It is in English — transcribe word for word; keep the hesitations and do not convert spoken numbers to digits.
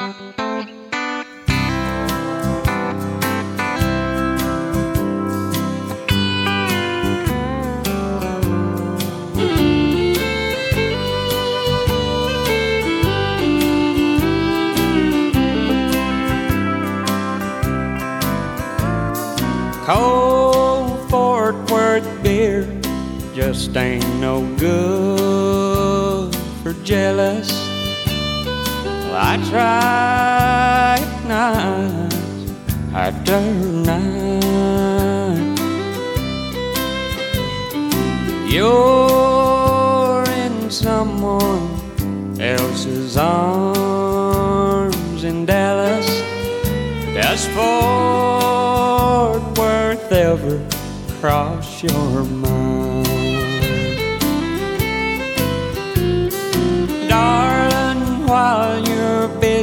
Cold Fort Worth beer just ain't no good for jealous. Well, I try it night after night. You're in someone else's arms in Dallas. Does Fort Worth ever cross your mind?